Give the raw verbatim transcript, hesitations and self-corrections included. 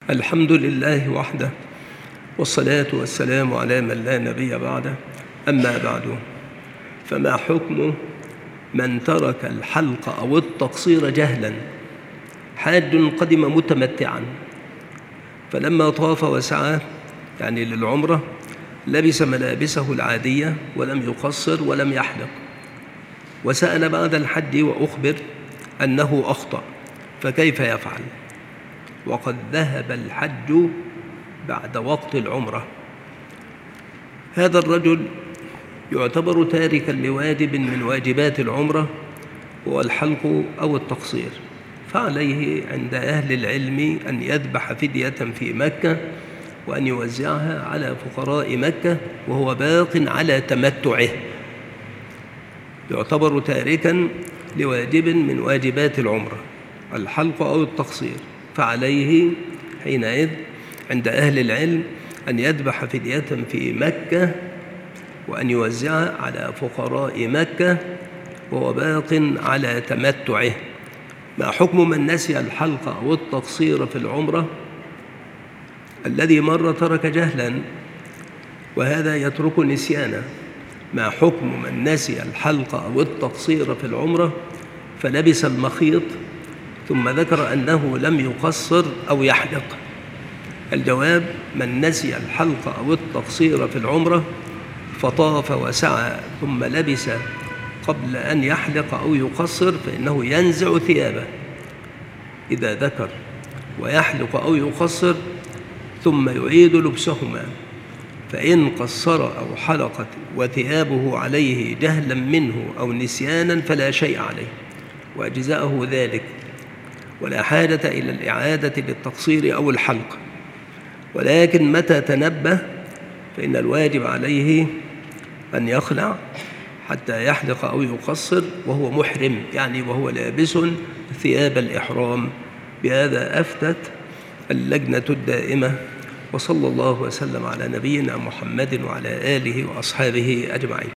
الحمد لله وحده، والصلاة والسلام على من لا نبي بعده. أما بعد، فما حكم من ترك الحلق أو التقصير جهلا؟ حاج قدم متمتعا، فلما طاف وسعى يعني للعمرة لبس ملابسه العادية ولم يقصر ولم يحلق، وسأل بعد الحج وأخبر أنه أخطأ، فكيف يفعل وقد ذهب الحج بعد وقت العمرة؟ هذا الرجل يعتبر تاركا لواجب من واجبات العمرة، هو الحلق أو التقصير، فعليه عند أهل العلم أن يذبح فدية في مكة وأن يوزعها على فقراء مكة وهو باق على تمتعه، يعتبر تاركا لواجب من واجبات العمرة، الحلق أو التقصير، فعليه حينئذ عند أهل العلم أن يذبح فدية في مكة وأن يوزعها على فقراء مكة وهو باق على تمتعه. ما حكم من نسي الحلق أو التقصير في العمرة؟ الذي مر ترك جهلا وهذا يترك نسيانا. ما حكم من نسي الحلق أو التقصير في العمرة فلبس المخيط ثم ذكر أنه لم يقصر أو يحلق؟ الجواب: من نسي الحلق أو التقصير في العمرة فطاف وسعى ثم لبس قبل أن يحلق أو يقصر فإنه ينزع ثيابه إذا ذكر ويحلق أو يقصر ثم يعيد لبسهما، فإن قصر أو حلقت وثيابه عليه جهلا منه أو نسيانا فلا شيء عليه وأجزاءه ذلك، ولا حاجة إلى الإعادة للتقصير أو الحلق. ولكن متى تنبه فإن الواجب عليه أن يخلع حتى يحلق أو يقصر وهو محرم، يعني وهو لابس ثياب الإحرام. بهذا أفتت اللجنة الدائمة، وصلى الله وسلم على نبينا محمد وعلى آله وأصحابه أجمعين.